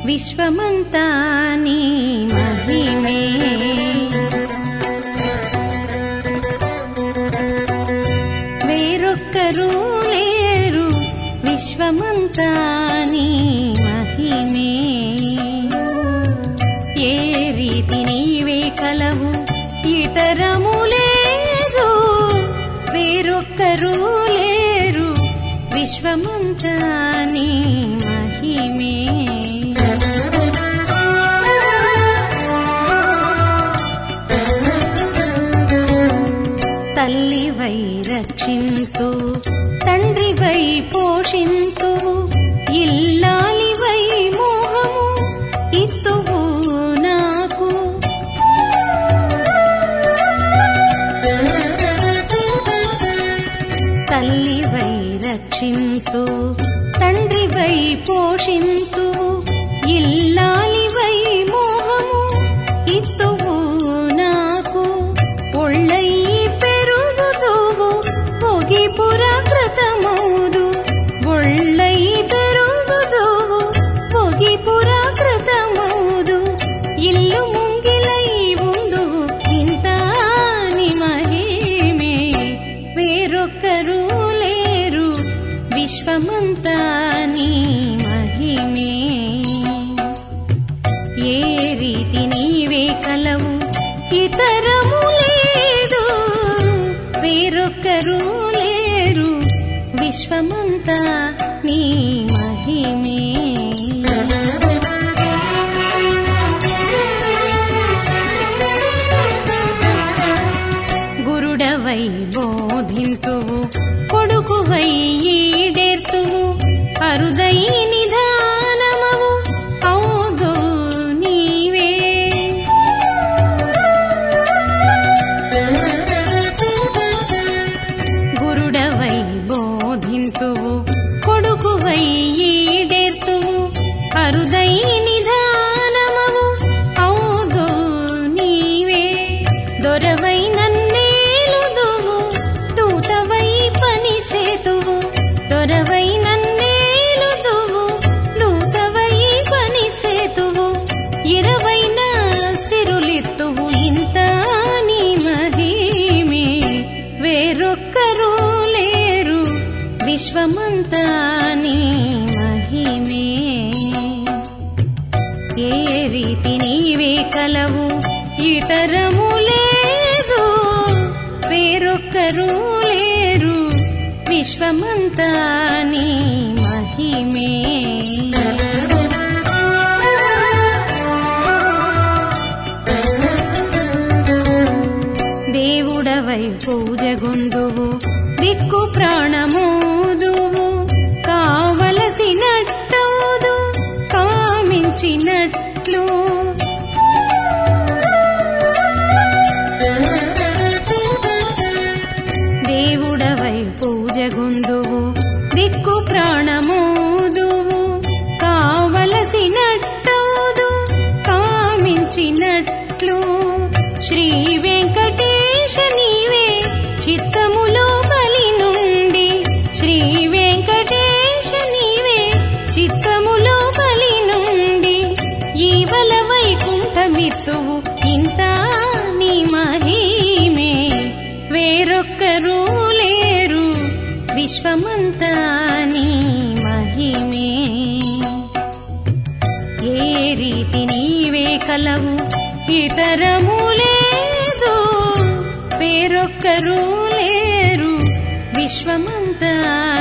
విశ్వమంతా నీ మహిమే. వేరొక్కరు లేరు విశ్వమంతా నీ మహిమే. ఏ రీతి నీవే కలవు ఇతరము లేదు, వేరొక్కరు లేరు విశ్వమంతా నీ మహిమే. తల్లివై రక్షింతు, తండ్రివై పోషింతు, ఇల్లాలివై మోహము ఇత్తువు నాకు. తల్లివై రక్షింతు, తండ్రివై పోషింతు, ఇల్లాలివై మోహము ఇత్తువు నాకు. ఒళ్ళయి పెరుగుదువు పొగిపుర కృతమౌదు, ఒళ్ళయి పెరుగుదువు పొగిపుర కృతమౌదు, ఇల్లు ముంగిలై ఉందువు ఇంత నీ మహిమే. వేరొక్కరు లేరు విశ్వమంతా నీ మహిమే. ఏ రీతి నీవే కలవు ఇతరము లేదు, వేరొక్కరు లేరు విశ్వమంతా నీ మహిమే. గురుడవై బోధింతువు, కొడుకువై ఈడేర్తువు, అరుదై నిధానమవు ఔదు నీవే. గురుడవై బోధింతువు, కొడుకువై ఈడేర్తువు, అరుదై నిధానమవు ఔదు నీవే. దొరవై నన్నేలుదువు, దూతవై పనిసేతువు, దొరవై నన్నేలుదువు, దూతవై పనిసేతువు, ఇరవైన సిరులిత్తువు ఇంత నీ మహిమే. వేరొక్కరు లేరు విశ్వమంతా నీ మహిమే. ఏ రీతి నీవే కలవు ఇతరము లేదు, వేరొక్కరు లేరు విశ్వమంతా నీ మహిమే. దేవుడవై పూజగొందువు, దిక్కు ప్రాణమోదువు, కావలసినట్టవుదు కామించినట్లు. దేవుడవై పూజగొందువు, దిక్కు ప్రాణమోదువు, కావలసినట్టవుదు కామించినట్లు. శ్రీ వెంకటేశ నీవే చిత్తములో బలి నుండి, శ్రీ వెంకటేశ నీవే చిత్తములో బలి నుండి, ఈవల వైకుంఠమిత్తువు ఇంత నీ మహిమే. వేరొక్కరు లేరు విశ్వమంతా నీ మహిమే. ఏ రీతి నీవే కలవు ఇతరము లేదు, వేరొక్కరు లేరు విశ్వమంతా